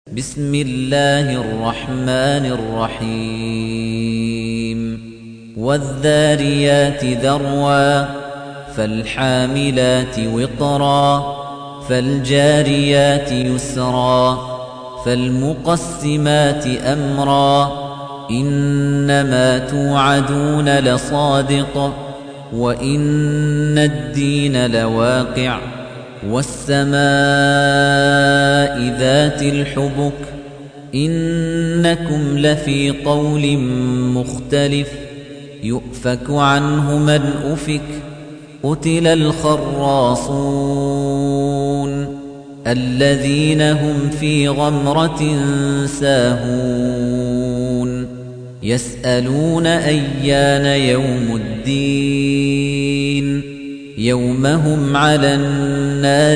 بسم الله الرحمن الرحيم والذاريات ذروا فالحاملات وقرا فالجاريات يسرا فالمقسمات أمرا إنما توعدون لصادق وإن الدين لواقع والسماء ذات الحبك إنكم لفي قول مختلف يؤفك عنه من أفك قتل الخراصون الذين هم في غمرة ساهون يسألون أيان يوم الدين يوم هم على النار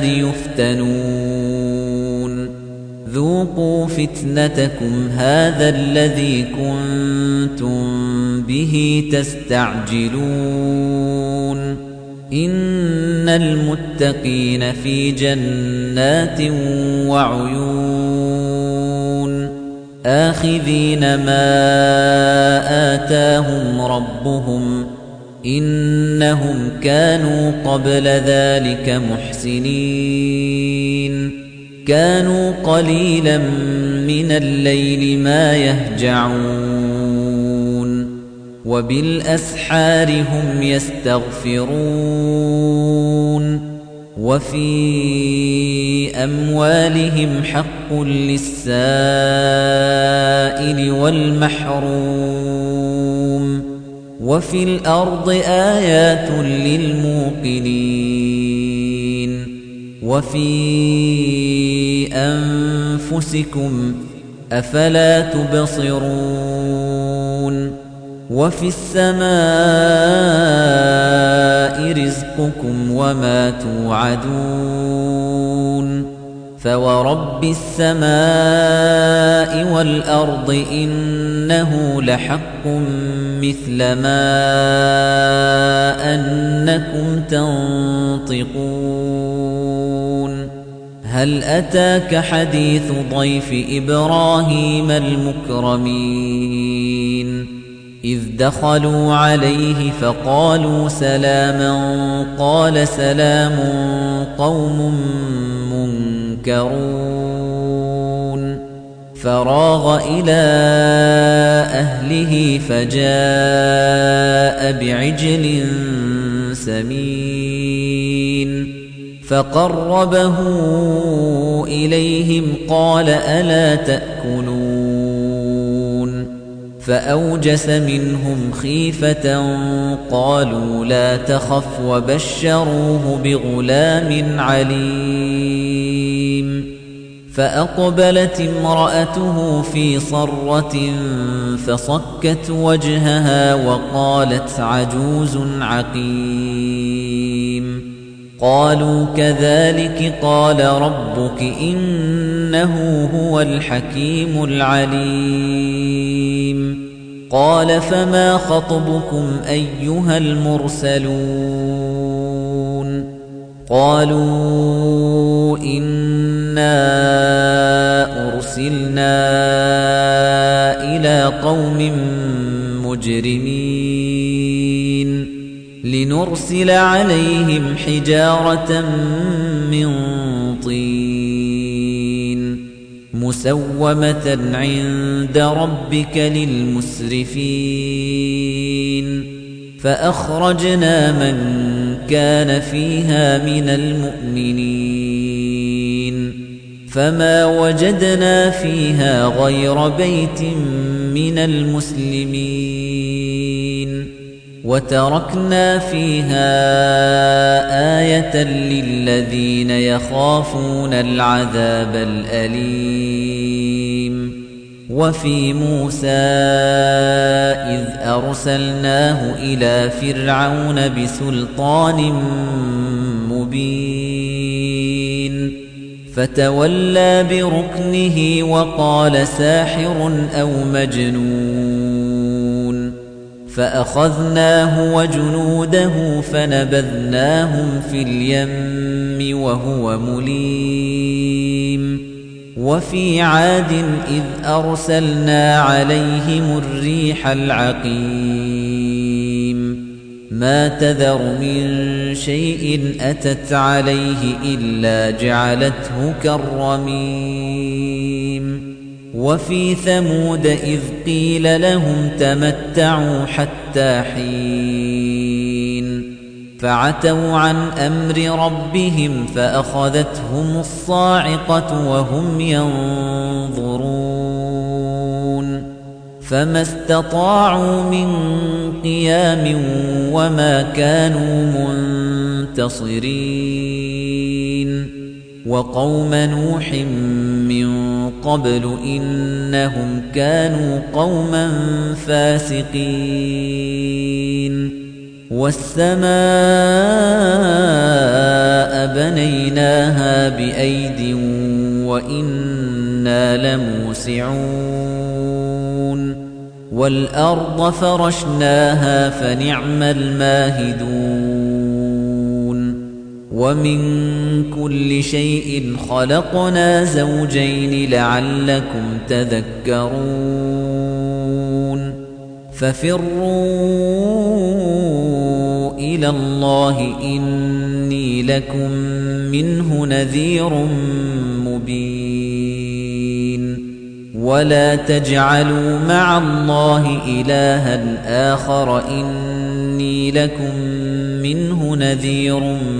يفتنون ذوقوا فتنتكم هذا الذي كنتم به تستعجلون إن المتقين في جنات وعيون آخذين ما آتاهم ربهم إنهم كانوا قبل ذلك محسنين كانوا قليلا من الليل ما يهجعون وبالأسحار هم يستغفرون وفي أموالهم حق للسائل والمحروم وفي الأرض آيات للموقنين وفي أنفسكم أفلا تبصرون وفي السماء رزقكم وما توعدون فورب السماء والأرض إنه لحق مثل ما أنكم تنطقون هل أتاك حديث ضيف إبراهيم المكرمين إذ دخلوا عليه فقالوا سلاما قال سلام قوم منكرون فراغ إلى أهله فجاء بعجل سمين فقربه إليهم قال ألا تأكلون فأوجس منهم خيفة قالوا لا تخف وبشروه بغلام عليم فأقبلت امرأته في صرة فصكت وجهها وقالت عجوز عقيم قالوا كذلك قال ربك إنه هو الحكيم العليم قال فما خطبكم أيها المرسلون قالوا إنا أرسلنا إلى قوم مجرمين لنرسل عليهم حجارة من طين مسومة عند ربك للمسرفين فأخرجنا من كان فيها من المؤمنين فما وجدنا فيها غير بيت من المسلمين وتركنا فيها آية للذين يخافون العذاب الأليم وفي موسى إذ أرسلناه إلى فرعون بسلطان مبين فتولى بركنه وقال ساحر أو مجنون فأخذناه وجنوده فنبذناهم في اليم وهو مليم وفي عاد إذ أرسلنا عليهم الريح العقيم ما تذر من شيء أتت عليه إلا جعلته كالرميم وفي ثمود إذ قيل لهم تمتعوا حتى حين فعتوا عن أمر ربهم فأخذتهم الصاعقة وهم ينظرون فما استطاعوا من قيام وما كانوا منتصرين وقوم نوح من قبل إنهم كانوا قوما فاسقين والسماء بنيناها بأيد وإنا لموسعون والأرض فرشناها فنعم الماهدون ومن كل شيء خلقنا زوجين لعلكم تذكرون ففروا إلى الله إني لكم منه نذير مبين ولا تجعلوا مع الله إلها آخر إني لكم منه نذير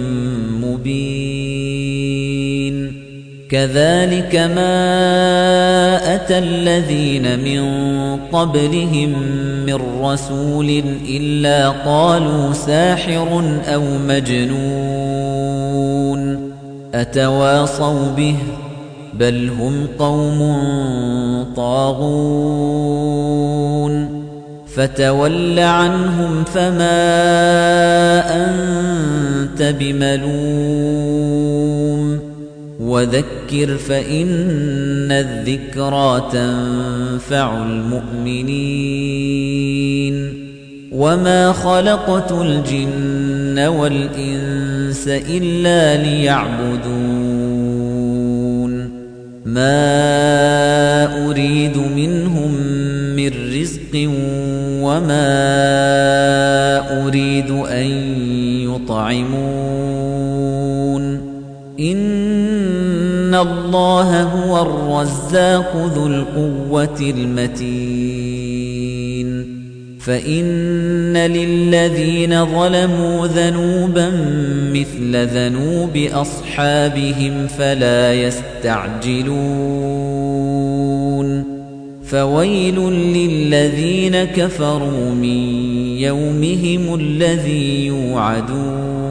مبين كذلك ما أتى الذين من قبلهم من رسول إلا قالوا ساحر أو مجنون أتواصوا به بل هم قوم طاغون فتول عنهم فما أنت بملوم وذكر فإن الذكرى تنفع المؤمنين وما خلقت الجن والإنس إلا ليعبدون ما أريد منهم من رزق وما أريد أن يطعمون إن الله هو الرزاق ذو القوة المتين فإن للذين ظلموا ذنوبا مثل ذنوب أصحابهم فلا يستعجلون فويل للذين كفروا من يومهم الذي يوعدون